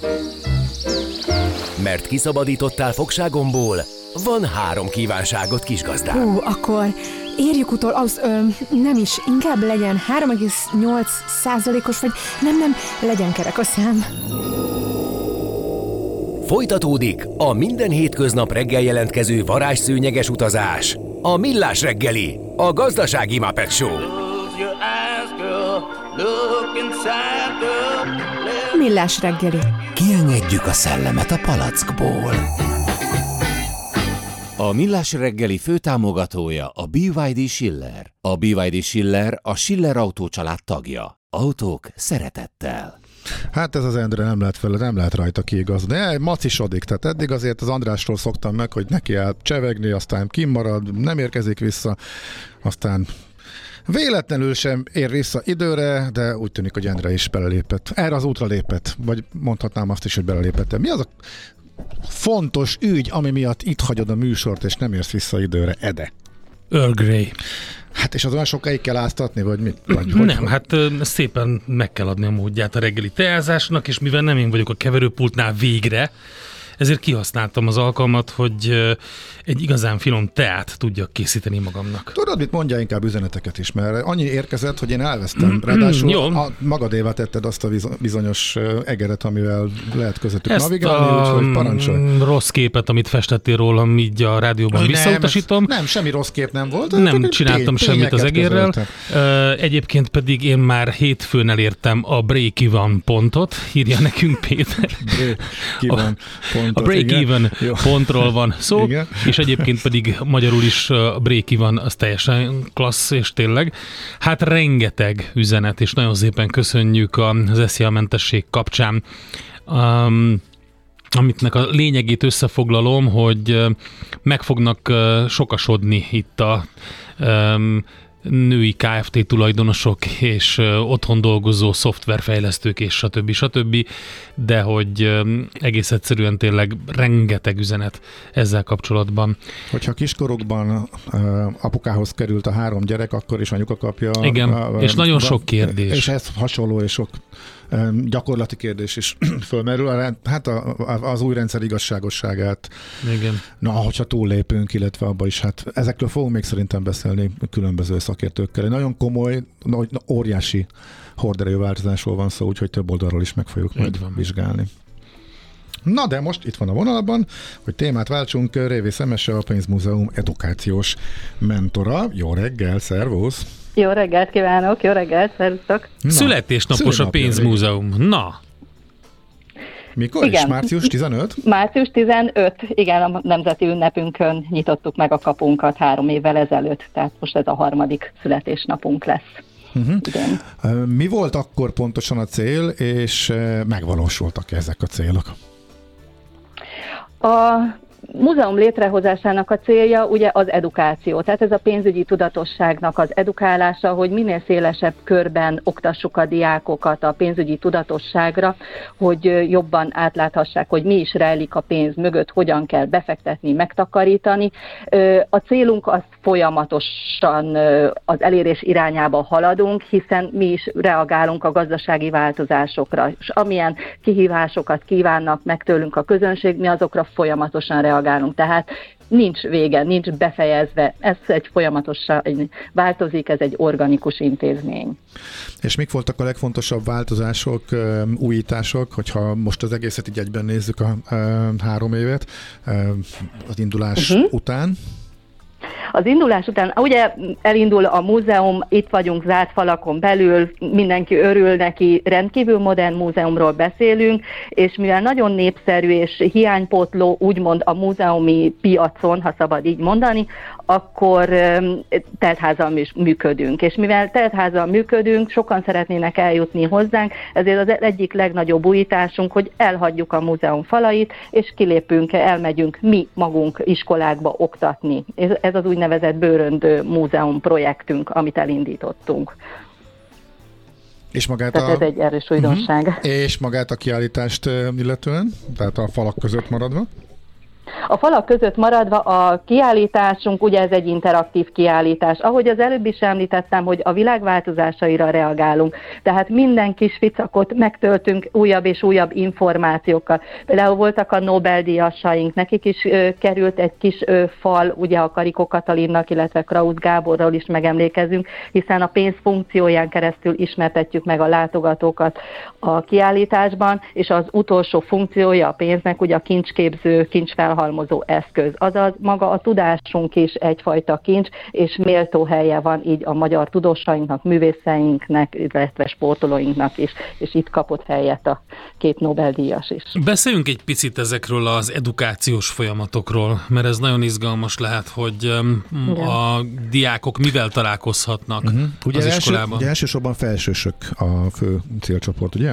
Mert kiszabadítottál fogságomból, van 3 kívánságod, kisgazdám. Akkor érjük utol, nem is, inkább legyen 3,8%-os, vagy nem, legyen kerek a szám. Folytatódik a minden hétköznap reggel jelentkező varázsszőnyeges utazás. A Millás reggeli, a gazdasági Muppet Show. Millás reggeli. Kiengedjük a szellemet a palackból. A Millás reggeli főtámogatója a BYD Schiller. A BYD Schiller a Schiller Autó család tagja. Autók szeretettel. Hát ez az Endre nem lehet rajta kiigazni. Macisodik, tehát eddig azért az Andrásról szoktam meg, hogy neki el csevegni, aztán kimarad, nem érkezik vissza, aztán véletlenül sem ér vissza időre, de úgy tűnik, hogy Endre is belelépett. Erre az útra lépett, vagy mondhatnám azt is, hogy belelépett. Mi az a fontos ügy, ami miatt itt hagyod a műsort, és nem érsz vissza időre, Ede? Earl Grey. Hát és az olyan sokáig kell áztatni, vagy mit? Nem, hát szépen meg kell adni a módját a reggeli teázásnak, és mivel nem én vagyok a keverőpultnál végre, ezért kihasználtam az alkalmat, hogy egy igazán finom teát tudjak készíteni magamnak. Tudod, mit mondja, inkább üzeneteket is, mert annyi érkezett, hogy én elvesztem. Ráadásul magadévá tetted azt a bizonyos egeret, amivel lehet közöttük navigálni, úgyhogy parancsolj. Rossz képet, amit festettél rólam, így a rádióban visszautasítom. Nem, semmi rossz kép nem volt. Nem csináltam semmit az egérrel. Egyébként pedig én már hétfőn elértem a break-even pontot, írja nekünk Péter. A break-even pontról van szó, igen. És egyébként pedig magyarul is a break-even az teljesen klassz, és tényleg. Hát rengeteg üzenet, és nagyon szépen köszönjük az SZIA-mentesség kapcsán. Amitnek a lényegét összefoglalom, hogy meg fognak sokasodni itt a női Kft. Tulajdonosok és otthon dolgozó szoftverfejlesztők és stb. De hogy egész egyszerűen tényleg rengeteg üzenet ezzel kapcsolatban. Hogyha kiskorukban apukához került a 3 gyerek, akkor is anyuka kapja. Igen, és nagyon sok kérdés. És ez hasonló, és sok gyakorlati kérdés is fölmerül. Hát az új rendszer igazságosságát. Igen. Na, hogyha túllépünk, illetve abba is, hát ezekről fogunk még szerintem beszélni különböző szakértőkkel. nagyon komoly, óriási horderejű változásról van szó, úgyhogy több oldalról is meg fogjuk majd vizsgálni. Na de most itt van a vonalban, hogy témát váltsunk, Révész Emese, a Pénzmúzeum edukációs mentora. Jó reggel, szervusz! Jó reggelt kívánok, jó reggelt, szervusztok! Születésnapos a Pénzmúzeum. Na! Mikor igen. is? Március 15? Március 15, igen, a nemzeti ünnepünkön nyitottuk meg a kapunkat 3 évvel ezelőtt, tehát most ez a 3. születésnapunk lesz. Igen. Mi volt akkor pontosan a cél, és megvalósultak ezek a célok? A múzeum létrehozásának a célja ugye az edukáció, tehát ez a pénzügyi tudatosságnak az edukálása, hogy minél szélesebb körben oktassuk a diákokat a pénzügyi tudatosságra, hogy jobban átláthassák, hogy mi is rejlik a pénz mögött, hogyan kell befektetni, megtakarítani. A célunk az folyamatosan az elérés irányába haladunk, hiszen mi is reagálunk a gazdasági változásokra, és amilyen kihívásokat kívánnak meg tőlünk a közönség, mi azokra folyamatosan reagálunk. Tehát nincs vége, nincs befejezve, ez egy folyamatosan változik, ez egy organikus intézmény. És mik voltak a legfontosabb változások, újítások, hogyha most az egészet így egyben nézzük a 3 évet az indulás után? Az indulás után, ugye elindul a múzeum, itt vagyunk zárt falakon belül, mindenki örül neki, rendkívül modern múzeumról beszélünk, és mivel nagyon népszerű és hiánypótló úgymond a múzeumi piacon, ha szabad így mondani, akkor teltházzal működünk. És mivel teltházzal működünk, sokan szeretnének eljutni hozzánk, ezért az egyik legnagyobb újításunk, hogy elhagyjuk a múzeum falait, és kilépünk, elmegyünk mi magunk iskolákba oktatni. Ez az úgynevezett Bőröndő múzeum projektünk, amit elindítottunk. És magát tehát ez egy erős újdonság. És magát a kiállítást illetően? Tehát a falak között maradva? A falak között maradva a kiállításunk, ugye ez egy interaktív kiállítás. Ahogy az előbb is említettem, hogy a világ változásaira reagálunk. Tehát minden kis ficakot megtöltünk újabb és újabb információkkal. Például voltak a Nobel-díjasaink, nekik is került egy kis fal, ugye a Karikó Katalinnak, illetve Krausz Gáborral is megemlékezünk, hiszen a pénz funkcióján keresztül ismertetjük meg a látogatókat a kiállításban, és az utolsó funkciója a pénznek ugye a kincsképző, kincsfelhalmozó eszköz. Azaz maga a tudásunk is egyfajta kincs, és méltó helye van így a magyar tudósainknak, művészeinknek, illetve sportolóinknak is, és itt kapott helyet a két Nobel-díjas is. Beszéljünk egy picit ezekről az edukációs folyamatokról, mert ez nagyon izgalmas lehet, hogy a diákok mivel találkozhatnak az iskolában. Ugye elsősorban felsősök a fő célcsoport, ugye?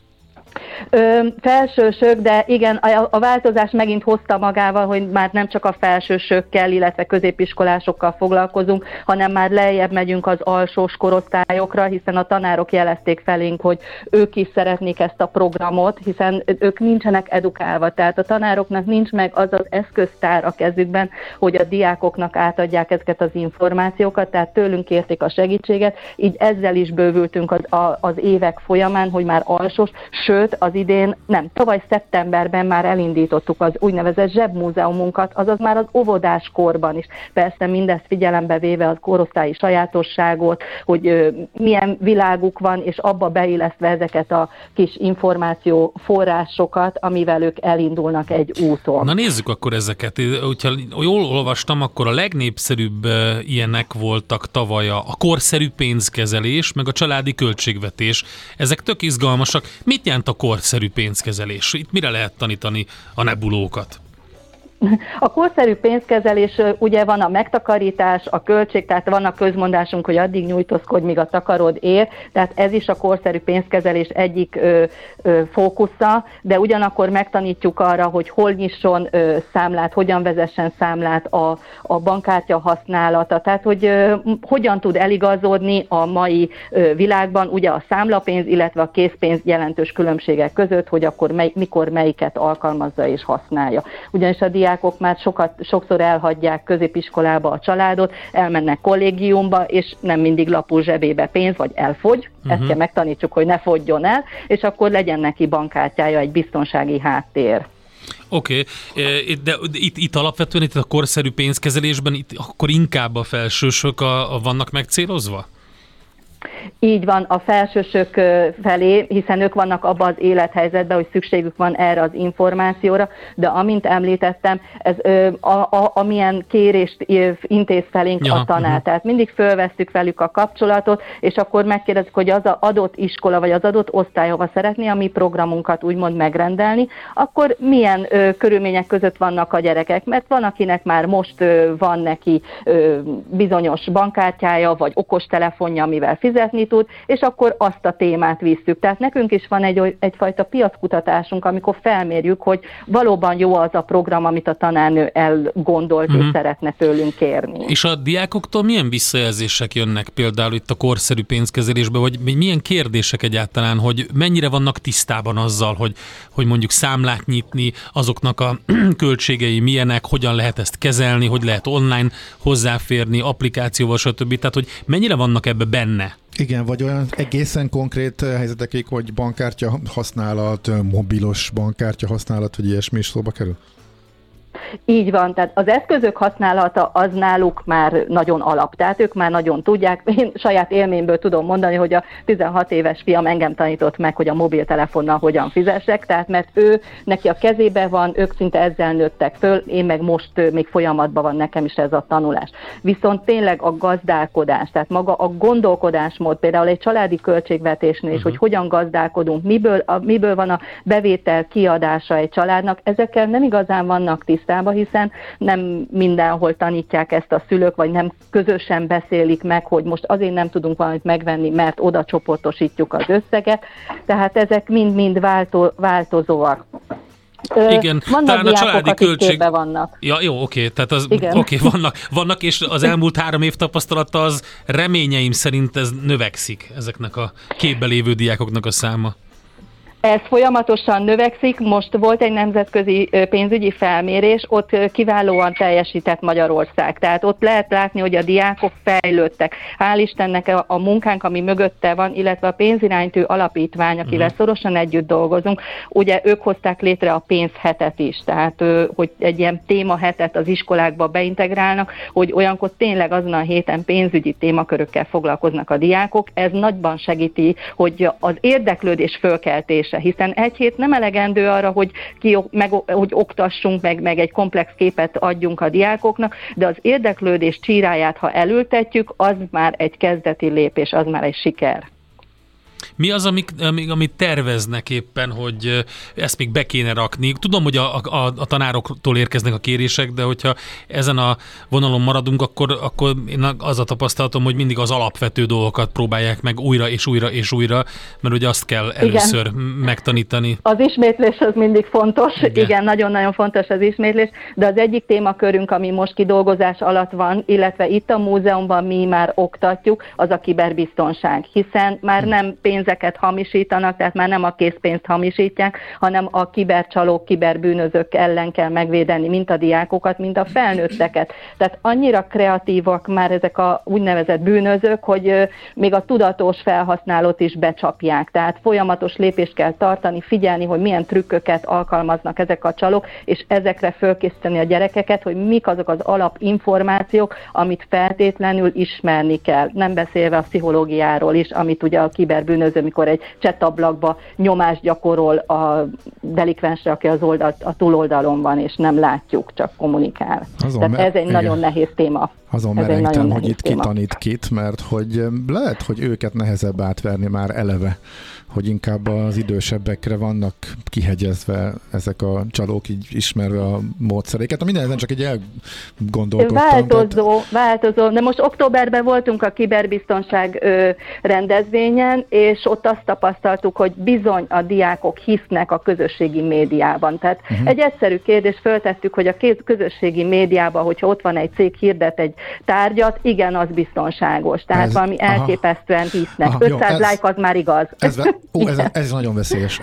Felsősök, de igen, a változás megint hozta magával, hogy már nem csak a felsősökkel, illetve középiskolásokkal foglalkozunk, hanem már lejjebb megyünk az alsós korosztályokra, hiszen a tanárok jelezték felénk, hogy ők is szeretnék ezt a programot, hiszen ők nincsenek edukálva, tehát a tanároknak nincs meg az az eszköztár a kezükben, hogy a diákoknak átadják ezeket az információkat, tehát tőlünk kérték a segítséget, így ezzel is bővültünk az évek folyamán, hogy már alsós, sőt, az idén, tavaly szeptemberben már elindítottuk az úgynevezett zsebmúzeumunkat, azaz már az óvodás korban is. Persze mindezt figyelembe véve a korosztályi sajátosságot, hogy milyen világuk van, és abba beillesztve ezeket a kis információ forrásokat, amivel ők elindulnak egy úton. Na nézzük akkor ezeket. Hogyha jól olvastam, akkor a legnépszerűbb ilyenek voltak tavaly a korszerű pénzkezelés, meg a családi költségvetés. Ezek tök izgalmasak. Mit jelent a korszerű pénzkezelés? Itt mire lehet tanítani a nebulókat? A korszerű pénzkezelés, ugye van a megtakarítás, a költség, tehát van a közmondásunk, hogy addig nyújtózkodj, míg a takarod ér, tehát ez is a korszerű pénzkezelés egyik fókusza, de ugyanakkor megtanítjuk arra, hogy hol nyisson számlát, hogyan vezessen számlát a bankkártya használata, tehát hogy hogyan tud eligazodni a mai világban, ugye a számlapénz, illetve a készpénz jelentős különbségek között, hogy akkor mikor melyiket alkalmazza és használja. Ugyanis a diákok már sokszor elhagyják középiskolába a családot, elmennek kollégiumba, és nem mindig lapul zsebébe pénz, vagy elfogy, ezt kell megtanítsuk, hogy ne fogjon el, és akkor legyen neki bankkártyája, egy biztonsági háttér. Oké, de itt alapvetően itt a korszerű pénzkezelésben itt akkor inkább a felsősök vannak megcélozva? Így van, a felsősök felé, hiszen ők vannak abban az élethelyzetben, hogy szükségük van erre az információra, de amint említettem, ez amilyen kérést intéz felénk a tanár. Tehát mindig fölvesztük velük a kapcsolatot, és akkor megkérdezzük, hogy az az adott iskola, vagy az adott osztály, hova szeretné a mi programunkat úgymond megrendelni, akkor milyen körülmények között vannak a gyerekek, mert van, akinek már most van neki bizonyos bankkártyája, vagy okostelefonja, amivel fizetni tud, és akkor azt a témát visszük. Tehát nekünk is van egyfajta piackutatásunk, amikor felmérjük, hogy valóban jó az a program, amit a tanárnő elgondolt és szeretne tőlünk kérni. És a diákoktól milyen visszajelzések jönnek például itt a korszerű pénzkezelésbe, vagy milyen kérdések egyáltalán, hogy mennyire vannak tisztában azzal, hogy mondjuk számlát nyitni, azoknak a költségei milyenek, hogyan lehet ezt kezelni, hogy lehet online hozzáférni, applikációval, stb. Tehát, hogy mennyire vannak ebbe benne? Igen, vagy olyan egészen konkrét helyzetekig, hogy bankkártya használat, mobilos bankkártya használat, vagy ilyesmi is szóba kerül? Így van, tehát az eszközök használata az náluk már nagyon alap, tehát ők már nagyon tudják. Én saját élményből tudom mondani, hogy a 16 éves fiam engem tanított meg, hogy a mobiltelefonnal hogyan fizessek, tehát mert neki a kezébe van, ők szinte ezzel nőttek föl, én meg most még folyamatban van nekem is ez a tanulás. Viszont tényleg a gazdálkodás, tehát maga a gondolkodásmód, például egy családi költségvetésnél is, hogy hogyan gazdálkodunk, miből van a bevétel kiadása egy családnak, ezekkel nem igazán vannak tisztában, hiszen nem mindenhol tanítják ezt a szülők, vagy nem közösen beszélik meg, hogy most azért nem tudunk valamit megvenni, mert oda csoportosítjuk az összeget, tehát ezek mind-mind változóak. Igen, talán a családi költség... vannak. Ja, jó, oké, tehát vannak, és az elmúlt 3 év tapasztalata az reményeim szerint ez növekszik, ezeknek a képbe lévő diákoknak a száma. Ez folyamatosan növekszik, most volt egy nemzetközi pénzügyi felmérés, ott kiválóan teljesített Magyarország, tehát ott lehet látni, hogy a diákok fejlődtek. Hál' Istennek a munkánk, ami mögötte van, illetve a pénziránytű alapítvány, akivel szorosan együtt dolgozunk, ugye ők hozták létre a pénzhetet is, tehát hogy egy ilyen témahetet az iskolákba beintegrálnak, hogy olyankor tényleg azon a héten pénzügyi témakörökkel foglalkoznak a diákok. Ez nagyban segíti, hogy az érdeklődés fölkeltése, hiszen egy hét nem elegendő arra, hogy hogy oktassunk, meg egy komplex képet adjunk a diákoknak, de az érdeklődés csíráját, ha elültetjük, az már egy kezdeti lépés, az már egy siker. Mi az, amit terveznek éppen, hogy ezt még be kéne rakni? Tudom, hogy a tanároktól érkeznek a kérések, de hogyha ezen a vonalon maradunk, akkor én az a tapasztalatom, hogy mindig az alapvető dolgokat próbálják meg újra és újra és újra, mert ugye azt kell először megtanítani. Az ismétlés az mindig fontos, igen, nagyon-nagyon fontos az ismétlés, de az egyik témakörünk, ami most kidolgozás alatt van, illetve itt a múzeumban mi már oktatjuk, az a kiberbiztonság, hiszen már nem pénzeket hamisítanak, tehát már nem a készpénzt hamisítják, hanem a kibercsalók, kiberbűnözők ellen kell megvédeni, mint a diákokat, mint a felnőtteket. Tehát annyira kreatívak már ezek a úgynevezett bűnözők, hogy még a tudatos felhasználót is becsapják. Tehát folyamatos lépést kell tartani, figyelni, hogy milyen trükköket alkalmaznak ezek a csalók, és ezekre fölkészíteni a gyerekeket, hogy mik azok az alapinformációk, amit feltétlenül ismerni kell. Nem beszélve a pszichológiáról is, amit ugye a kiberbűnöző, mikor egy chatablakba nyomást gyakorol a delikvensre, aki a túloldalon van, és nem látjuk, csak kommunikál. Tehát ez egy nagyon nehéz téma. Azon merengtem, hogy itt kitanít kit, mert hogy lehet, hogy őket nehezebb átverni már eleve, hogy inkább az idősebbekre vannak kihegyezve ezek a csalók, így ismerve a módszeréket. Minden ezen csak egy elgondolkodtam. Változó. De most októberben voltunk a kiberbiztonság rendezvényen, és ott azt tapasztaltuk, hogy bizony a diákok hisznek a közösségi médiában. Tehát egy egyszerű kérdést föltettük, hogy a közösségi médiában, hogyha ott van egy cég, hirdet egy tárgyat, igen, az biztonságos. Tehát valami elképesztően hisznek. 500 like az már igaz. Ez nagyon veszélyes.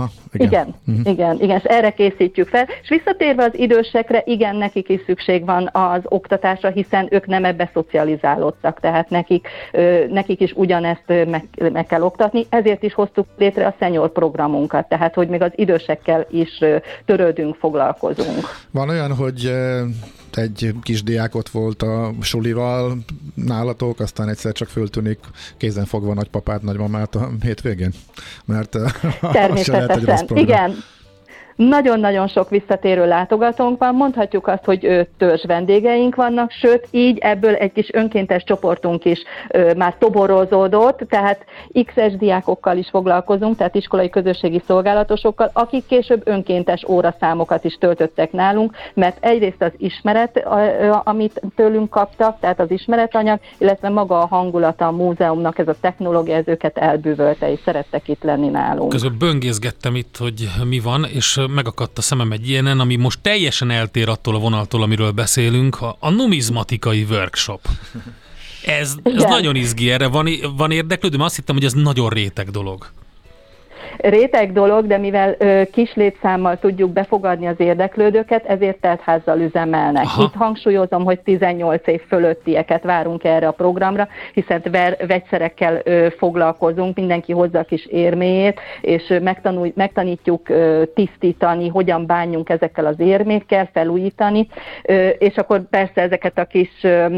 Igen, és erre készítjük fel. És visszatérve az idősekre, igen, nekik is szükség van az oktatásra, hiszen ők nem ebbe szocializálódtak, tehát nekik is ugyanezt meg kell oktatni. Ezért is hoztuk létre a senior programunkat, tehát hogy még az idősekkel is törődünk, foglalkozunk. Van olyan, hogy egy kisdiák ott volt a sulival nálatok, aztán egyszer csak föltűnik kézenfogva nagypapát, nagymamát a hétvégén? Mert természetesen, igen. Nagyon-nagyon sok visszatérő látogatónk van, mondhatjuk azt, hogy törzs vendégeink vannak, sőt, így ebből egy kis önkéntes csoportunk is már toborozódott, tehát X-es diákokkal is foglalkozunk, tehát iskolai közösségi szolgálatosokkal, akik később önkéntes óraszámokat is töltöttek nálunk, mert egyrészt az ismeret, amit tőlünk kaptak, tehát az ismeretanyag, illetve maga a hangulata a múzeumnak, ez a technológia, ez őket elbűvölte, és szerettek itt lenni nálunk. Közben böngészgettem itt, hogy mi van, és megakadt a szemem egy ilyenen, ami most teljesen eltér attól a vonaltól, amiről beszélünk, a numizmatikai workshop. Ez nagyon izgi, erre van érdeklődő, mert azt hittem, hogy ez nagyon réteg dolog. Réteg dolog, de mivel kis létszámmal tudjuk befogadni az érdeklődőket, ezért teltházzal üzemelnek. Aha. Itt hangsúlyozom, hogy 18 év fölöttieket várunk erre a programra, hiszen vegyszerekkel foglalkozunk, mindenki hozza a kis érméjét, és megtanítjuk tisztítani, hogyan bánjunk ezekkel az érmékkel, felújítani, és akkor persze ezeket a kis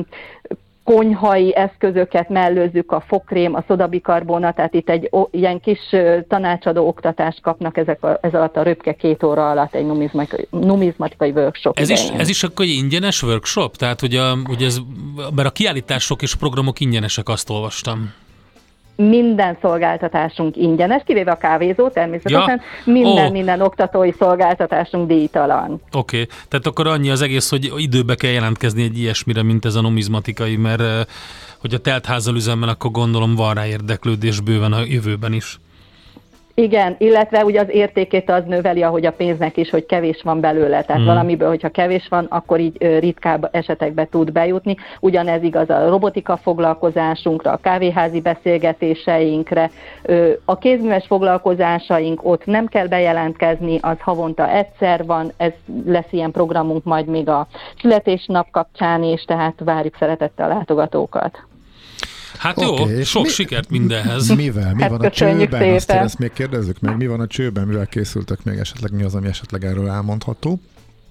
konyhai eszközöket mellőzzük, a fogkrém, a szodabikarbona, tehát itt egy ilyen kis tanácsadó oktatást kapnak ez alatt a röpke 2 óra alatt egy numizmatikai workshop. Ez is akkor egy ingyenes workshop? Tehát, hogy mert a kiállítások és programok ingyenesek, azt olvastam. Minden szolgáltatásunk ingyenes, kivéve a kávézó természetesen, minden oktatói szolgáltatásunk díjtalan. Oké. Tehát akkor annyi az egész, hogy időbe kell jelentkezni egy ilyesmire, mint ez a numizmatikai, mert hogy a teltházzal üzemmel, akkor gondolom van rá érdeklődés bőven a jövőben is. Igen, illetve ugye az értékét az növeli, ahogy a pénznek is, hogy kevés van belőle. Tehát valamiből, hogyha kevés van, akkor így ritkább esetekbe tud bejutni. Ugyanez igaz a robotika foglalkozásunkra, a kávéházi beszélgetéseinkre. A kézműves foglalkozásaink, ott nem kell bejelentkezni, az havonta egyszer van, ez lesz ilyen programunk majd még a születésnap kapcsán is, tehát várjuk szeretettel a látogatókat. Hát jó, sok sikert mindenhez. Mivel? Mi van a csőben? Ezt még kérdezzük meg. Mi van a csőben? Mivel készültek még esetleg? Mi az, ami esetleg erről elmondható?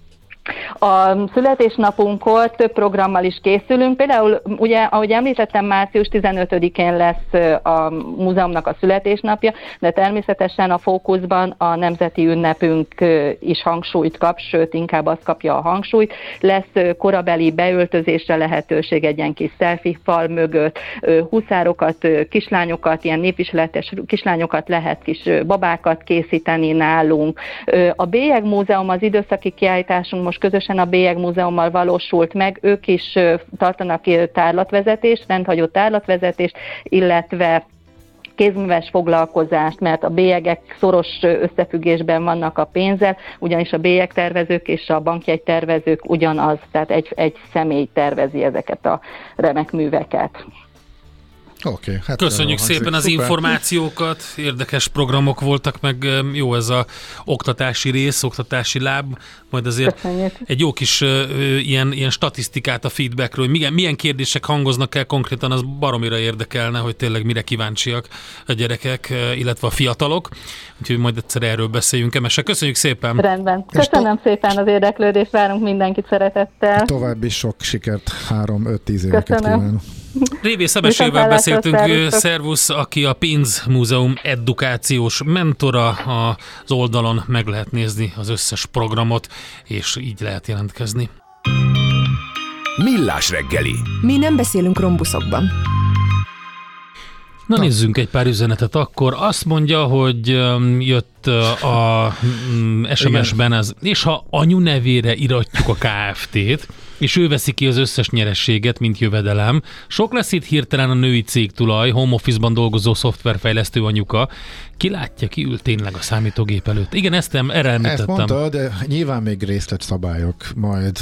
A születésnapunkkor több programmal is készülünk. Például, ugye, ahogy említettem, március 15-én lesz a múzeumnak a születésnapja, de természetesen a fókuszban a nemzeti ünnepünk is hangsúlyt kap, sőt, inkább az kapja a hangsúlyt. Lesz korabeli beöltözésre lehetőség egy ilyen kis selfie fal mögött, huszárokat, kislányokat, ilyen népviseletes kislányokat lehet, kis babákat készíteni nálunk. A Bélyeg Múzeum, az időszaki kiállításunk most közösen a Bélyeg Múzeummal valósult meg, ők is tartanak tárlatvezetést, rendhagyó tárlatvezetést, illetve kézműves foglalkozást, mert a bélyegek szoros összefüggésben vannak a pénzzel, ugyanis a bélyegtervezők és a bankjegytervezők ugyanaz, tehát egy személy tervezi ezeket a remek műveket. Okay, hát köszönjük szépen az információkat, érdekes programok voltak, meg jó ez a oktatási rész, oktatási láb, majd azért köszönjük. Egy jó kis ilyen statisztikát a feedbackről, hogy milyen kérdések hangoznak el konkrétan, az baromira érdekelne, hogy tényleg mire kíváncsiak a gyerekek, illetve a fiatalok, úgyhogy majd egyszer erről beszéljünk. Emese, köszönjük szépen! Rendben, köszönöm szépen az érdeklődést, várunk mindenkit szeretettel. További sok sikert, 3-5-10 éveket kívánok! Révész Emesével beszéltünk, szervusz, aki a Pénzmúzeum edukációs mentora, az oldalon meg lehet nézni az összes programot, és így lehet jelentkezni. Millás reggeli. Mi nem beszélünk rombuszokban. Na nézzünk egy pár üzenetet akkor. Azt mondja, hogy jött a SMS-ben az, és ha anyu nevére iratjuk a Kft-t, és ő veszi ki az összes nyerességet, mint jövedelem. Sok lesz itt hirtelen a női cégtulaj, home office-ban dolgozó szoftverfejlesztő anyuka. Ki látja, ki ül tényleg a számítógép előtt? Igen, erre említettem. Ezt mondta, de nyilván még részletszabályok majd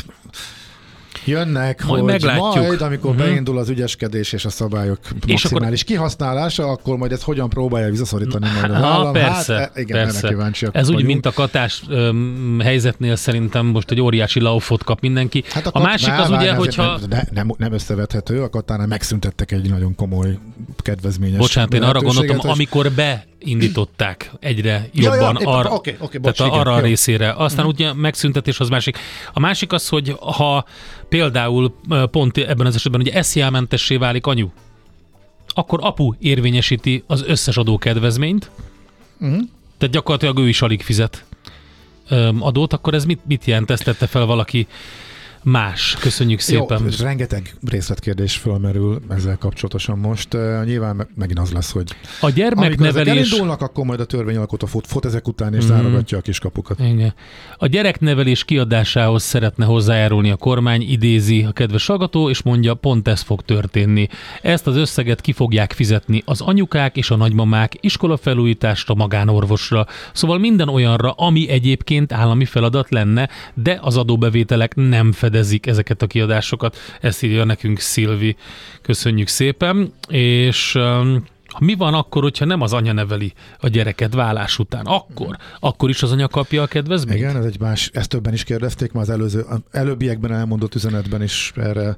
jönnek, majd amikor beindul az ügyeskedés és a szabályok maximális kihasználása, akkor majd ezt hogyan próbálja visszaszorítani majd az állam. Persze, hát, igen, persze. kíváncsiak ez vagyunk. úgy, mint a katás helyzetnél szerintem most egy óriási laufot kap mindenki. Hát a másik az ugye, hogyha... Nem összevethető, a katánál megszüntettek egy nagyon komoly kedvezményes Bocsánat, én arra gondoltam, amikor beindították egyre jobban tehát arra a részére. Aztán ugye megszüntetés az másik. A másik az, hogy ha például pont ebben az esetben ugye SZIA-mentessé válik anyu, akkor apu érvényesíti az összes adókedvezményt, tehát gyakorlatilag ő is alig fizet adót, akkor ez mit jelent? Ezt tette fel valaki más. Köszönjük szépen. Jó, rengeteg részletkérdés fölmerül ezzel kapcsolatosan most. Nyilván megint az lesz, hogy a gyermeknevelés... amikor elindulnak, akkor majd a törvényalkotó fut ezek után és zárogatja a kiskapukat. Igen. A gyereknevelés kiadásához szeretne hozzájárulni a kormány, idézi a kedves hallgató, és mondja, pont ez fog történni. Ezt az összeget ki fogják fizetni az anyukák és a nagymamák iskolafelújításra, magánorvosra, szóval minden olyanra, ami egyébként állami feladat lenne, de az adóbevételek nem fedezik ezeket a kiadásokat. Ezt írja nekünk Szilvi. Köszönjük szépen. És mi van akkor, hogyha nem az anya neveli a gyereket vállás után? Akkor is az anya kapja a kedvezményt? Igen, ez egy más, ezt többen is kérdezték, már az előbbiekben elmondott üzenetben is erre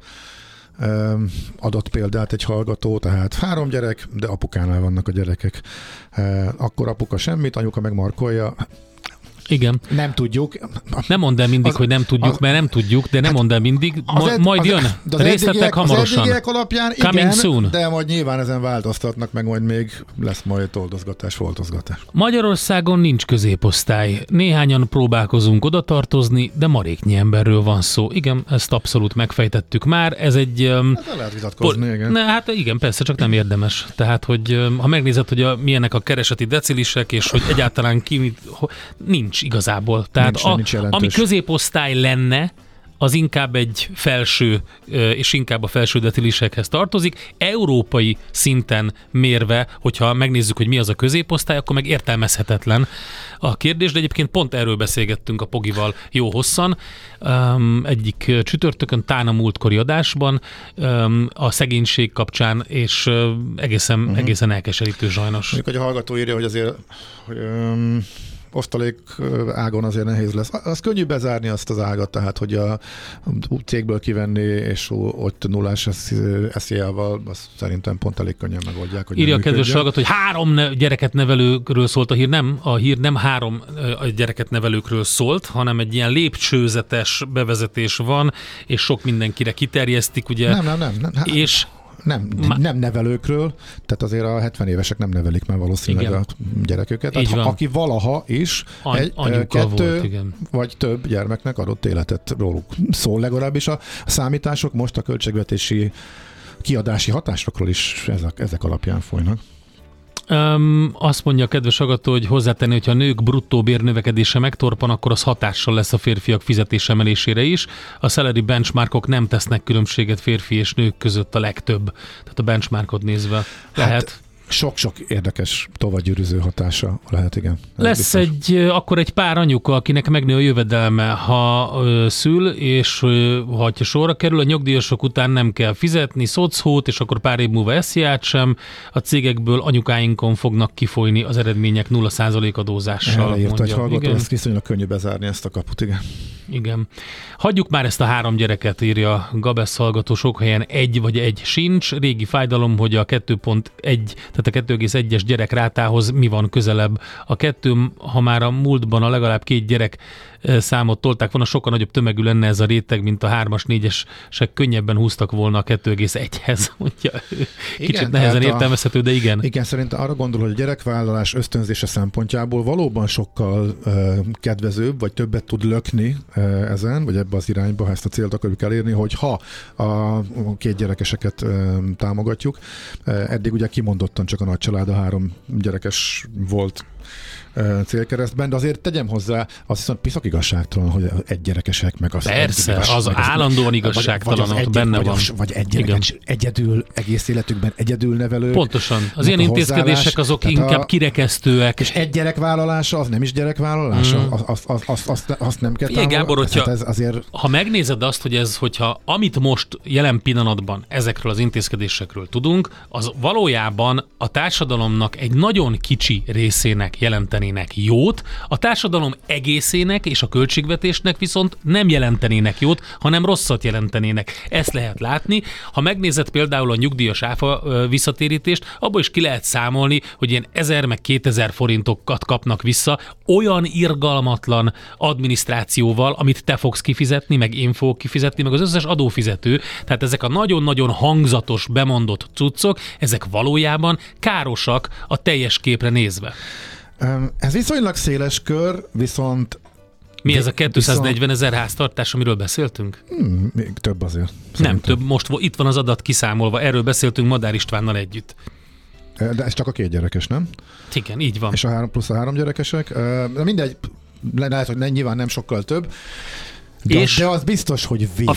adott példát egy hallgató, tehát 3 gyerek, de apukánál vannak a gyerekek. Akkor apuka semmit, anyuka megmarkolja. Igen. Nem tudjuk. Nem mondd el mindig, hogy nem tudjuk, mert nem tudjuk, de nem mondd el mindig, majd jön. Részletek hamarosan. Az eddigiek alapján igen, soon. De majd nyilván ezen változtatnak, meg majd még lesz majd foltozgatás. Magyarországon nincs középosztály. Néhányan próbálkozunk oda tartozni, de maréknyi emberről van szó. Igen, ezt abszolút megfejtettük már. Ez egy... lehet vitatkozni, igen. Hát igen, persze, csak nem érdemes. Tehát, hogy ha megnézed, hogy milyenek a kereseti decilisek, és hogy egyáltalán nincs igazából. Tehát nincs ami középosztály lenne, az inkább egy felső, és inkább a felső decilisekhez tartozik. Európai szinten mérve, hogyha megnézzük, hogy mi az a középosztály, akkor meg értelmezhetetlen a kérdés, de egyébként pont erről beszélgettünk a Pogival jó hosszan. Egyik csütörtökön, talán a múltkori adásban a szegénység kapcsán, és egészen elkeserítő sajnos. Mondjuk, hogy a hallgató írja, hogy azért osztalék ágon azért nehéz lesz. Az könnyű bezárni azt az ágat, tehát hogy a cégből kivenni, és ott nullás SZIA-val, azt szerintem pont elég könnyen megoldják. Hogy írja a kedves hallgató, hogy 3 gyereket nevelőkről szólt a hír, nem 3 gyereket nevelőkről szólt, hanem egy ilyen lépcsőzetes bevezetés van, és sok mindenkire kiterjesztik, ugye? Nem. És nem nevelőkről, tehát azért a 70 évesek nem nevelik már valószínűleg a gyereküket. Tehát aki valaha is kettő vagy több gyermeknek adott életet róluk szól, legalábbis a számítások most a költségvetési kiadási hatásokról is ezek alapján folynak. Azt mondja a kedves hallgató, hogy hozzátenni, hogyha a nők bruttó bérnövekedése megtorpan, akkor az hatással lesz a férfiak fizetésemelésére is. A salary benchmarkok nem tesznek különbséget férfi és nők között a legtöbb. Tehát a benchmarkot nézve lehet. Sok-sok érdekes tovagyűrűző hatása lehet, igen. Lesz akkor egy pár anyuka, akinek megnő a jövedelme, ha szül, és ha sorra kerül, a nyugdíjasok után nem kell fizetni szocót, és akkor pár év múlva SZIA-t sem. A cégekből anyukáinkon fognak kifolyni az eredmények 0% adózással. Erre írta egy hallgató, ezt viszonylag könnyű bezárni ezt a kaput, igen. Igen. Hagyjuk már ezt a 3 gyereket, írja Gabesz hallgató, sok helyen 1 vagy 1 sincs. Régi fájdalom, hogy a 2.1, tehát a 2,1-es gyerekrátához mi van közelebb. A 2, ha már a múltban a legalább 2 gyerek számot tolták volna, sokkal nagyobb tömegű lenne ez a réteg, mint a 3-as, 4-esek könnyebben húztak volna a 2,1-hez. Kicsit nehezen értelmezhető, de igen. Igen, szerintem arra gondol, hogy a gyerekvállalás ösztönzése szempontjából valóban sokkal kedvezőbb, vagy többet tud lökni ezen, vagy ebbe az irányba, ha ezt a célt akarjuk elérni, hogy ha a 2 gyerekeseket támogatjuk, eddig ugye kimondottan csak a nagy család, a 3 gyerekes volt célkeresztben, de azért tegyem hozzá, az viszont piszok igazságtalan, hogy 1 gyerekesek meg az... Persze, az állandóan igazságtalan, ott benne van. Vagy 1 gyerekes egyedül, egész életükben egyedül nevelő. Pontosan. Az ilyen intézkedések azok inkább kirekesztőek. És 1 gyerekvállalása, az nem is gyerekvállalása? Azt nem kell támogatni? Gábor, ha megnézed azt, hogyha amit most jelen pillanatban ezekről az intézkedésekről tudunk, az valójában a társadalomnak egy nagyon kicsi részének jelentenének jót, a társadalom egészének és a költségvetésnek viszont nem jelentenének jót, hanem rosszat jelentenének. Ezt lehet látni. Ha megnézed például a nyugdíjas áfa visszatérítést, abból is ki lehet számolni, hogy ilyen 1000 meg 2000 forintokat kapnak vissza, olyan irgalmatlan adminisztrációval, amit te fogsz kifizetni, meg én fogok kifizetni, meg az összes adófizető. Tehát ezek a nagyon-nagyon hangzatos, bemondott cuccok, ezek valójában károsak a teljes képre nézve. Ez viszonylag széles kör, viszont... Mi ez a 240 000 háztartás, amiről beszéltünk? Még több azért. Nem több, most itt van az adat kiszámolva, erről beszéltünk Madár Istvánnal együtt. De ez csak a 2 gyerekes, nem? Igen, így van. És a 3 plusz a 3 gyerekesek. Mindegy, lehet, hogy nyilván nem sokkal több. De az biztos, hogy a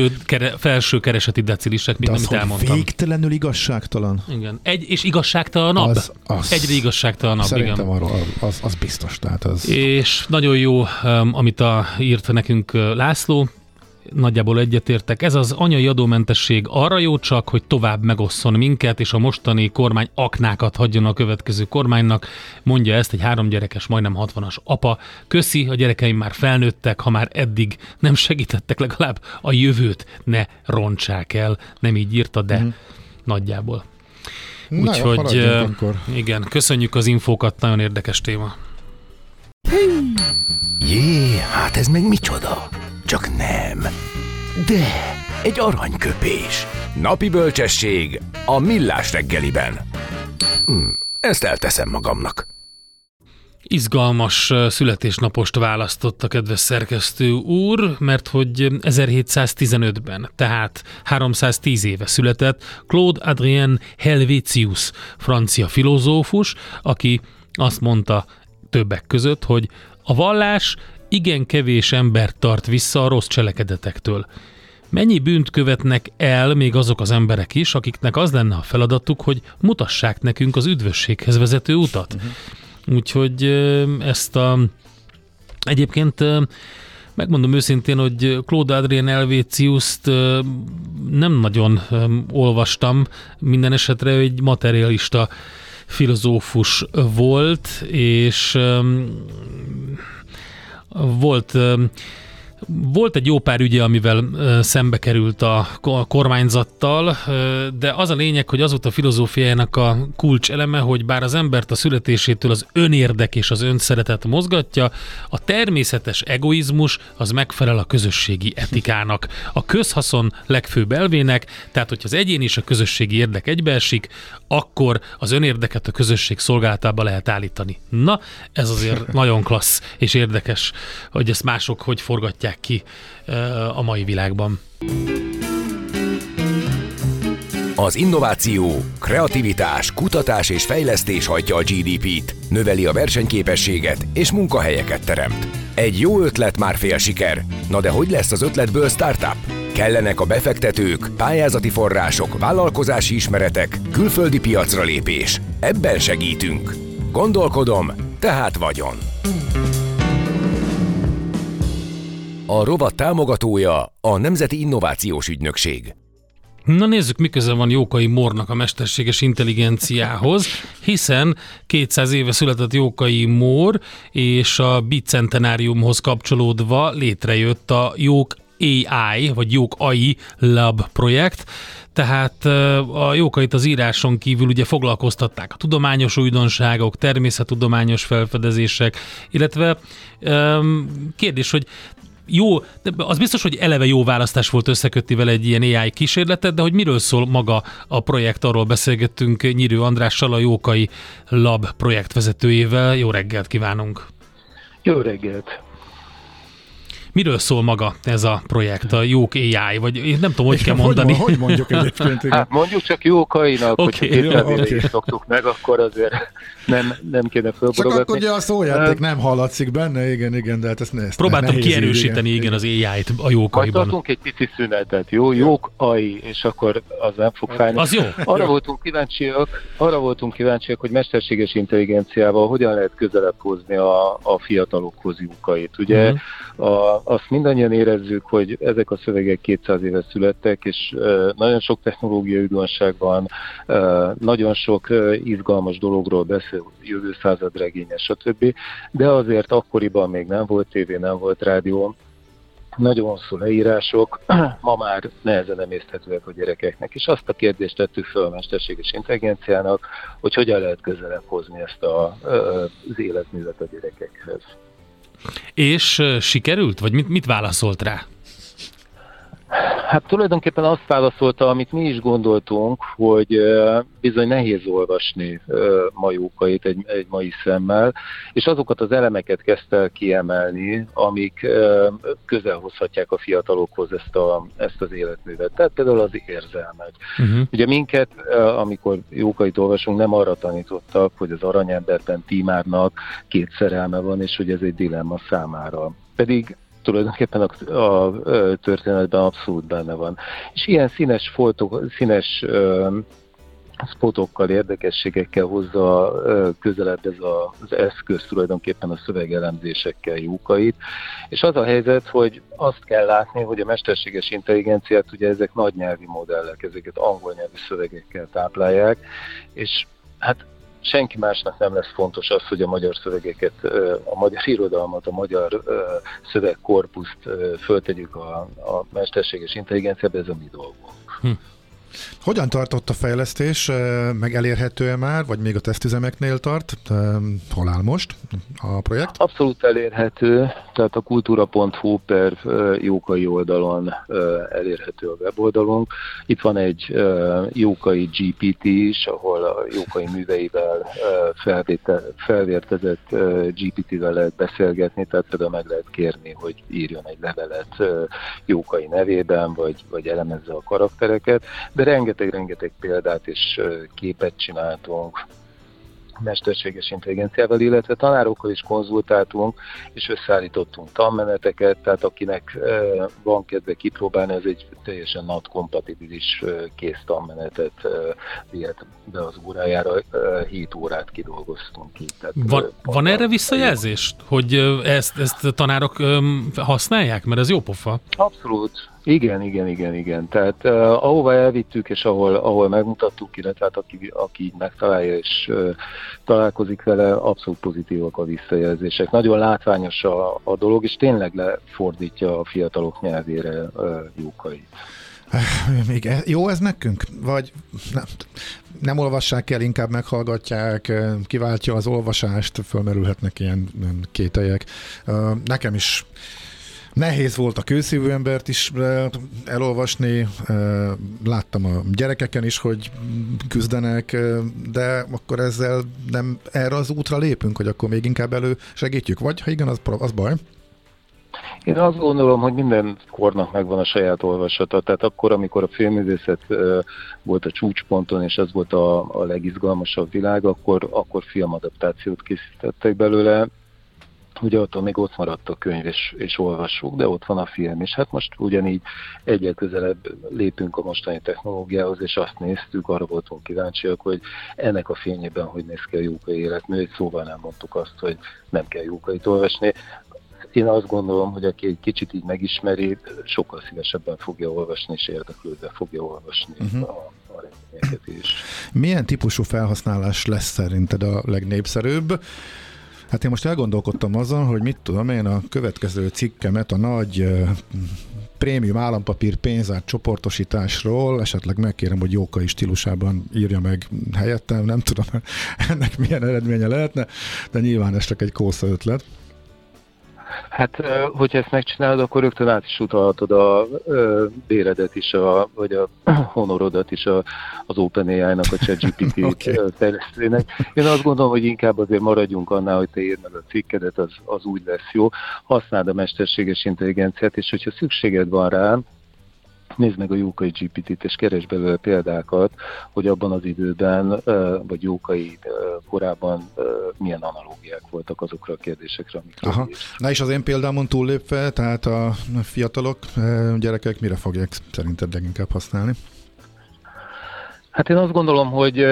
felső kereseti decilisek, mint amit elmondtam. Végtelenül igazságtalan. Igen. És igazságtalanabb. Egyre igazságtalanabb. Szerintem az biztos. Tehát az... És nagyon jó, amit írt nekünk László, nagyjából egyetértek. Ez az anyai adómentesség arra jó csak, hogy tovább megosszon minket, és a mostani kormány aknákat hagyjon a következő kormánynak. Mondja ezt egy 3 gyerekes, majdnem 60-as apa. Köszi, a gyerekeim már felnőttek, ha már eddig nem segítettek, legalább a jövőt ne rontsák el. Nem így írta, de nagyjából. Úgyhogy igen, köszönjük az infókat, nagyon érdekes téma. Jé, hát ez meg micsoda? Csak nem. De egy aranyköpés. Napi bölcsesség a Millás reggeliben. Ezt elteszem magamnak. Izgalmas születésnapost választott a kedves szerkesztő úr, mert hogy 1715-ben, tehát 310 éve született Claude Adrien Helvétius, francia filozófus, aki azt mondta többek között, hogy a vallás igen kevés embert tart vissza a rossz cselekedetektől. Mennyi bűnt követnek el még azok az emberek is, akiknek az lenne a feladatuk, hogy mutassák nekünk az üdvösséghez vezető utat. Úgyhogy ezt egyébként megmondom őszintén, hogy Claude Adrien Helvétiust nem nagyon olvastam, minden esetre egy materialista filozófus volt, és volt egy jó pár ügye, amivel szembe került a kormányzattal, de az a lényeg, hogy az volt a filozófiájának a kulcs eleme, hogy bár az embert a születésétől az önérdek és az önszeretet mozgatja, a természetes egoizmus az megfelel a közösségi etikának, a közhaszon legfőbb elvének, tehát hogyha az egyén és a közösségi érdek egybeesik, akkor az önérdeket a közösség szolgálatába lehet állítani. Na, ez azért nagyon klassz és érdekes, hogy ezt mások hogy forgatják ki a mai világban. Az innováció, kreativitás, kutatás és fejlesztés hajtja a GDP-t, növeli a versenyképességet és munkahelyeket teremt. Egy jó ötlet már fél siker. Na de hogy lesz az ötletből startup? Kellenek a befektetők, pályázati források, vállalkozási ismeretek, külföldi piacra lépés. Ebben segítünk. Gondolkodom, tehát vagyon. A rovat támogatója a Nemzeti Innovációs Ügynökség. Na nézzük, mi köze van Jókai Mórnak a mesterséges intelligenciához, hiszen 200 éve született Jókai Mór, és a bicentenáriumhoz kapcsolódva létrejött a Jók AI, vagy Jók AI Lab projekt, tehát a Jókait az íráson kívül ugye foglalkoztatták a tudományos újdonságok, természettudományos felfedezések, illetve kérdés, hogy jó, de az biztos, hogy eleve jó választás volt összekötni vele egy ilyen AI kísérletet, de hogy miről szól maga a projekt, arról beszélgettünk Nyírő Andrással, a Jókai Lab projektvezetőjével. Jó reggelt kívánunk! Jó reggelt! Miről szól maga ez a projekt, a Jók AI, vagy én nem tudom, hogy kell mondani. Hogy mondjuk egyébként? Hát mondjuk csak Jókainak, hogyha 200 éve is szoktuk meg, akkor azért nem kéne fölborogatni. Csak akkor ugye a szójáték nem hallatszik benne, igen, de hát ezt próbáltam kierősíteni, igen, az AI-t a Jókaiban. Majd tartunk egy pici szünetet, jó? Jók AI, és akkor az nem fog fájni. Az jó. Arra voltunk kíváncsiak, hogy mesterséges intelligenciával hogyan lehet közelebb hozni a fiatalokhoz Jókait. Ugye azt mindannyian érezzük, hogy ezek a szövegek 200 éve születtek, és nagyon sok technológiai újdonság van, nagyon sok izgalmas dologról beszél, jövő század regénye, stb. De azért akkoriban még nem volt tévé, nem volt rádió, nagyon hosszú leírások, ma már nehezen emészthetőek a gyerekeknek, és azt a kérdést tettük fel a mesterséges intelligenciának, hogy hogyan lehet közelebb hozni ezt az életművet a gyerekekhez. És sikerült? Vagy mit válaszolt rá? Hát tulajdonképpen azt válaszolta, amit mi is gondoltunk, hogy bizony nehéz olvasni ma Jókait egy mai szemmel, és azokat az elemeket kezdte el kiemelni, amik közel hozhatják a fiatalokhoz ezt az életművet. Tehát például az érzelmek. Ugye minket, amikor Jókait olvasunk, nem arra tanítottak, hogy az Aranyemberben Tímárnak 2 szerelme van, és hogy ez egy dilemma számára. Pedig tulajdonképpen a történetben abszolút benne van. És ilyen színes spotokkal, érdekességekkel hozza közelebb ez az eszköz tulajdonképpen a szövegelemzésekkel Jókait. És az a helyzet, hogy azt kell látni, hogy a mesterséges intelligenciát, ugye ezek nagy nyelvi modellek, ezeket angol nyelvű szövegekkel táplálják, és hát senki másnak nem lesz fontos az, hogy a magyar szövegeket, a magyar irodalmat, a magyar szövegkorpuszt föltegyük a mesterséges intelligenciába, ez a mi dolgunk. Hogyan tartott a fejlesztés? Meg elérhető-e már, vagy még a tesztüzemeknél tart? Hol áll most a projekt? Abszolút elérhető, tehát a kultúra.hu per Jókai oldalon elérhető a weboldalunk. Itt van egy Jókai GPT is, ahol a Jókai műveivel felvértezett GPT-vel lehet beszélgetni, tehát például meg lehet kérni, hogy írjon egy levelet Jókai nevében, vagy elemezze a karaktereket, de rengeteg példát és képet csináltunk. mesterséges intelligenciával, illetve tanárokkal is konzultáltunk, és összeállítottunk tanmeneteket, tehát akinek van kedve kipróbálni, ez egy teljesen NAT-kompatibilis kész tanmenetet vihet be az órájára, 7 órát kidolgoztunk ki. Van erre visszajelzést, hogy ezt a tanárok használják? Mert ez jó pofa. Abszolút. Igen. Tehát ahova elvittük, és ahol megmutattuk, illetve hát aki megtalálja és találkozik vele, abszolút pozitívak a visszajelzések. Nagyon látványos a dolog, és tényleg lefordítja a fiatalok nyelvére Jókai. Még jó ez nekünk? Vagy nem olvassák el, inkább meghallgatják, kiváltja az olvasást, fölmerülhetnek ilyen kételyek. Nekem is nehéz volt a kőszívű embert is elolvasni, láttam a gyerekeken is, hogy küzdenek, de akkor ezzel nem erre az útra lépünk, hogy akkor még inkább elősegítjük, vagy ha igen, az baj. Én azt gondolom, hogy minden kornak megvan a saját olvasata, tehát akkor, amikor a filmművészet volt a csúcsponton, és ez volt a legizgalmasabb világ, akkor filmadaptációt készítettek belőle. Ugye attól még ott maradt a könyv és olvassuk, de ott van a film, és hát most ugyanígy egyre közelebb lépünk a mostani technológiához, és azt néztük, arra voltunk kíváncsiak, hogy ennek a fényében hogy néz ki a Jókai életmű, egy szóval nem mondtuk azt, hogy nem kell Jókait olvasni. Én azt gondolom, hogy aki egy kicsit így megismeri, sokkal szívesebben fogja olvasni, és érdeklődve fogja olvasni a regényeket is. Milyen típusú felhasználás lesz szerinted a legnépszerűbb? Hát én most elgondolkodtam azon, hogy mit tudom én, a következő cikkemet a nagy prémium állampapír pénzárt csoportosításról esetleg megkérem, hogy Jókai stílusában írja meg helyettem, nem tudom, ennek milyen eredménye lehetne, de nyilván ez csak egy kósza ötlet. Hát, hogyha ezt megcsinálod, akkor rögtön át is utalhatod a béredet is, vagy a honorodat is az OpenAI-nak, a ChatGPT fejlesztőjének. Én azt gondolom, hogy inkább azért maradjunk annál, hogy te írd meg a cikkedet, az úgy lesz jó. Használd a mesterséges intelligenciát, és hogyha szükséged van rá, nézd meg a Jókai GPT-t, és keresd belőle példákat, hogy abban az időben, vagy Jókai korában milyen analógiák voltak azokra a kérdésekre, amikről is. Na és az én példámon túllépve, tehát a fiatalok, gyerekek mire fogják szerinted leginkább használni? Hát én azt gondolom, hogy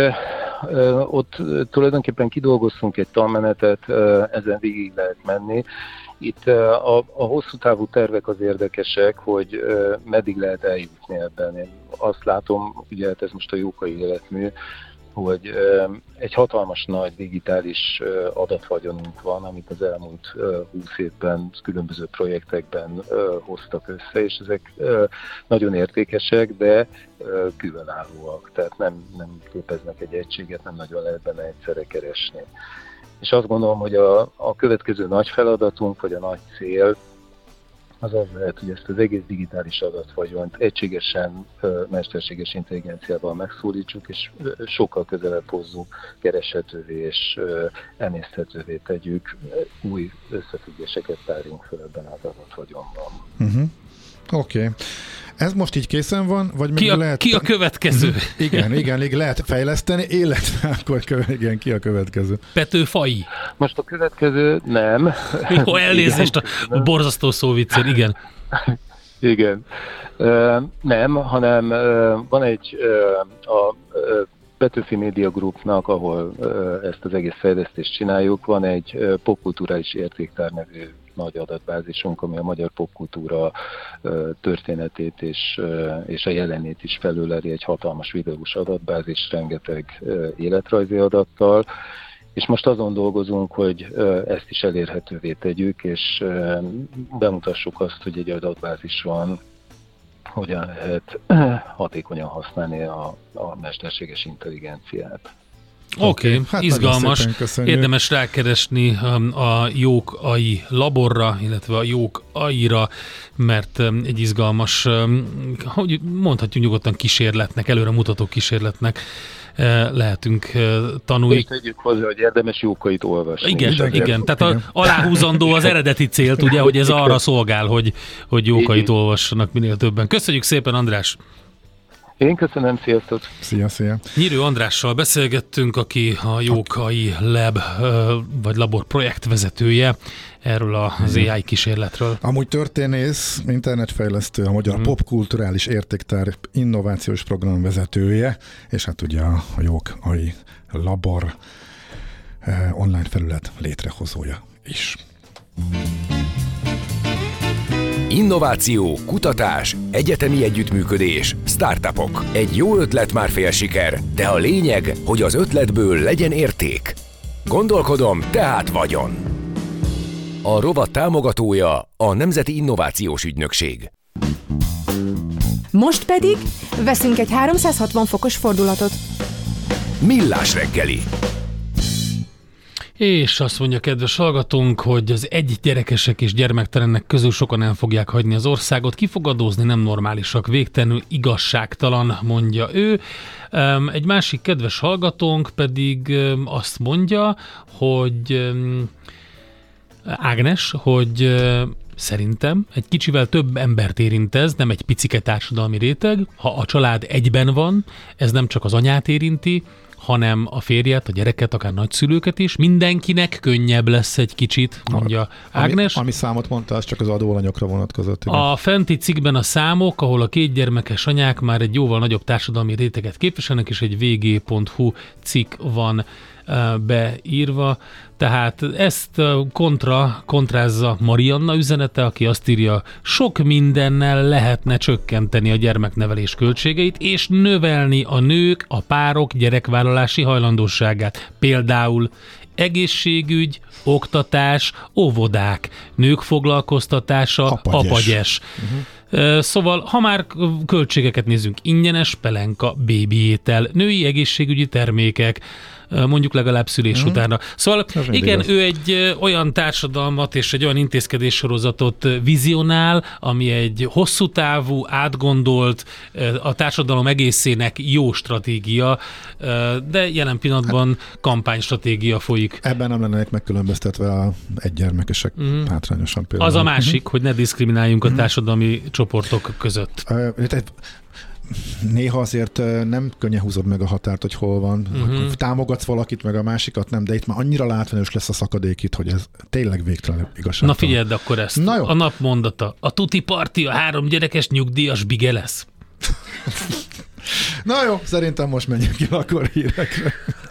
ott tulajdonképpen kidolgoztunk egy tanmenetet, ezen végig lehet menni. Itt a hosszú távú tervek az érdekesek, hogy meddig lehet eljutni ebben. Én azt látom, ugye ez most a Jókai életmű, hogy egy hatalmas nagy digitális adatvagyonunk van, amit az elmúlt 20 évben különböző projektekben hoztak össze, és ezek nagyon értékesek, de különállóak, tehát nem képeznek egy egységet, nem nagyon lehet benne egyszerre keresni. És azt gondolom, hogy a következő nagy feladatunk, vagy a nagy cél, az lehet, hogy ezt az egész digitális adatvagyont egységesen mesterséges intelligenciával megszólítsuk, és sokkal közelebb hozzuk, kereshetővé és emészthetővé tegyük, új összefüggéseket tárjunk fel ebben az adatvagyonban. Oké. Ez most így készen van, vagy még lehet... Ki a következő? Igen, lehet fejleszteni, illetve akkor ki a következő? Petőfai. Most a következő nem. Jó, elnézést a borzasztó szóviccén, igen. Igen. Nem, hanem van egy a Petőfi Media Groupnak, ahol ezt az egész fejlesztést csináljuk, van egy popkulturális értéktár nevű nagy adatbázisunk, ami a magyar popkultúra történetét és a jelenét is felüleli, egy hatalmas videós adatbázis, rengeteg életrajzi adattal, és most azon dolgozunk, hogy ezt is elérhetővé tegyük, és bemutassuk azt, hogy egy adatbázis van, hogyan lehet hatékonyan használni a mesterséges intelligenciát. Oké, hát izgalmas. Érdemes rákeresni a Jókai laborra, illetve a Jókaira, mert egy izgalmas, hogy mondhatjuk nyugodtan kísérletnek, előremutató kísérletnek lehetünk tanulni. És tegyük hozzá, hogy érdemes Jókait olvasni. Igen. Tehát aláhúzandó az eredeti célt, ugye, hogy ez arra szolgál, hogy Jókait olvassanak minél többen. Köszönjük szépen, András! Én köszönöm, sziasztok! Szia! Nyírő Andrással beszélgettünk, aki a Jókai Lab vagy labor projektvezetője erről az AI kísérletről. Amúgy történész, internetfejlesztő, a Magyar Popkulturális Értéktár innovációs program vezetője, és hát ugye a Jókai Labor online felület létrehozója is. Innováció, kutatás, egyetemi együttműködés, startupok. Egy jó ötlet már fél siker, de a lényeg, hogy az ötletből legyen érték. Gondolkodom, tehát vagyon. A rovat támogatója a Nemzeti Innovációs Ügynökség. Most pedig veszünk egy 360 fokos fordulatot. Millás reggeli. És azt mondja kedves hallgatónk, hogy az egygyerekesek és gyermektelennek közül sokan el fogják hagyni az országot, kifogadózni nem normálisak, végtelenül igazságtalan, mondja ő. Egy másik kedves hallgatónk pedig azt mondja, hogy Ágnes, hogy szerintem egy kicsivel több embert érint ez, nem egy picike társadalmi réteg. Ha a család egyben van, ez nem csak az anyát érinti, hanem a férjet, a gyereket, akár nagyszülőket is. Mindenkinek könnyebb lesz egy kicsit, mondja Ágnes. Ami számot mondta, az csak az adóalanyokra vonatkozott. Igen. A fenti cikkben a számok, ahol a kétgyermekes anyák már egy jóval nagyobb társadalmi réteget képviselnek, és egy vg.hu cikk van beírva. Tehát ezt kontrázza Marianna üzenete, aki azt írja, sok mindennel lehetne csökkenteni a gyermeknevelés költségeit, és növelni a nők, a párok gyerekvállalási hajlandóságát. Például egészségügy, oktatás, óvodák, nők foglalkoztatása, apagyes. Szóval, ha már költségeket nézzünk, ingyenes pelenka, bébiétel, női egészségügyi termékek, mondjuk legalább szülés utána. Szóval igen, ő egy olyan társadalmat és egy olyan intézkedéssorozatot vizionál, ami egy hosszú távú, átgondolt, a társadalom egészének jó stratégia, de jelen pillanatban kampánystratégia folyik. Ebben nem lennének megkülönböztetve a egygyermekesek hátrányosan például. Az a másik, hogy ne diszkrimináljunk a társadalmi csoportok között. Néha azért nem könnyen húzod meg a határt, hogy hol van. Támogatsz valakit, meg a másikat nem, de itt már annyira látványos lesz a szakadék itt, hogy ez tényleg végtelen igazság. Na figyeld akkor ezt. A napmondata. A tuti parti a 3 gyerekes nyugdíjas bige lesz. Na jó, szerintem most menjünk ki akkor hírekre.